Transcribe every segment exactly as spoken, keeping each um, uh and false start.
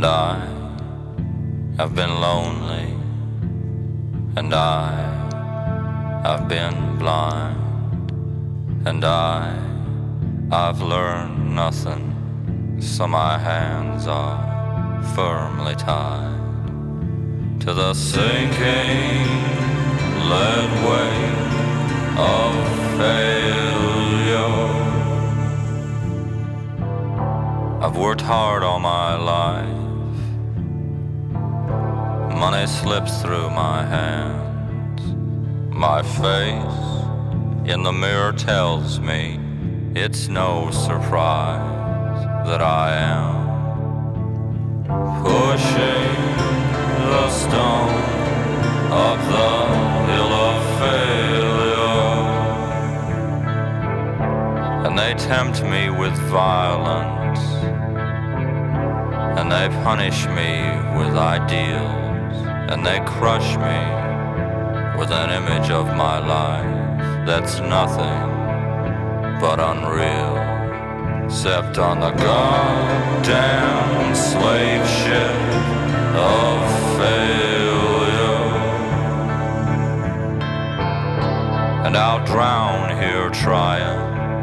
And I have been lonely, and I have been blind, and I, I've learned nothing, so my hands are firmly tied to the sinking lead weight of failure. I've worked hard all my life. Money slips through my hands. My face in the mirror tells me it's no surprise that I am pushing the stone up the hill of failure. And they tempt me with violence, and they punish me with ideals, and they crush me with an image of my life that's nothing but unreal, except on the goddamn slave ship of failure. And I'll drown here trying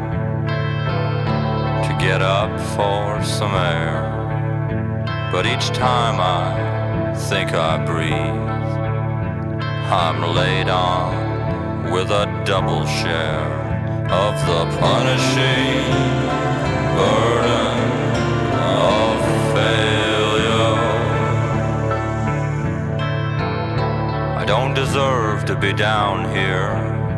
to get up for some air, but each time I think I breathe, I'm laid on with a double share of the punishing burden of failure. I don't deserve to be down here,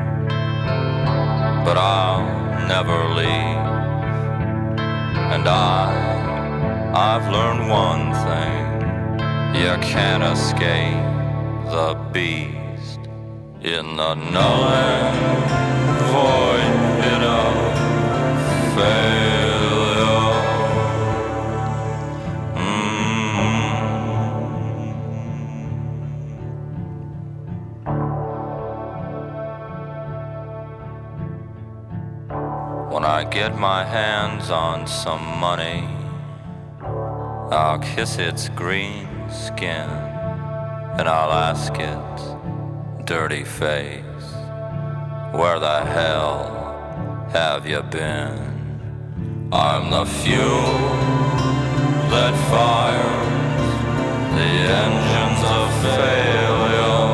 but I'll never leave. And I, I've learned one thing: you can't escape the beast in the null and void pit of failure. Mm-hmm. When I get my hands on some money, I'll kiss its green skin, and I'll ask its dirty face, where the hell have you been? I'm the fuel that fires the engines of failure.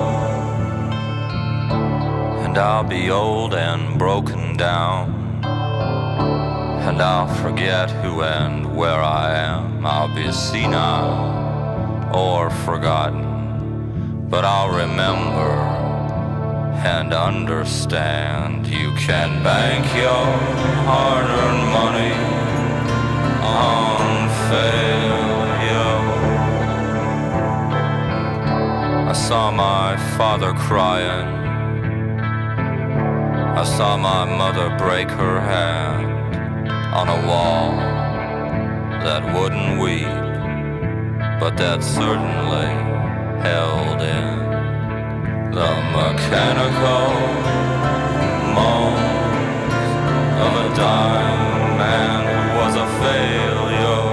And I'll be old and broken down, and I'll forget who and where I am. I'll be senile or forgotten, but I'll remember and understand. You can bank your hard-earned money on failure. I saw my father crying. I saw my mother break her hand on a wall that wouldn't weep, but that certainly held in the mechanical moans of a dying man who was a failure.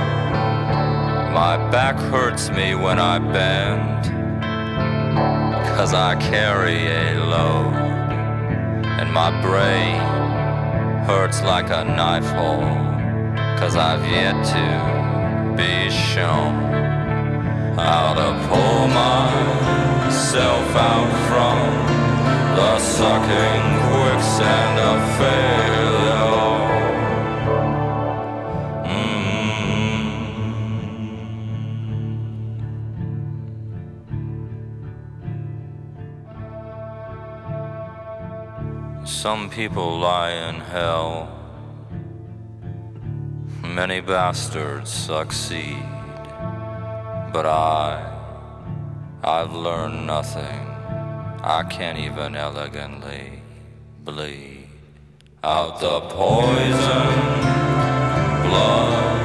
My back hurts me when I bend, 'cause I carry a load, and my brain hurts like a knife hole, 'cause I've yet to be shown how to pull myself out from the sucking quicksand of failure. Mm-hmm. Some people lie in hell, many bastards succeed, but I, I've learned nothing. I can't even elegantly bleed out the poison blood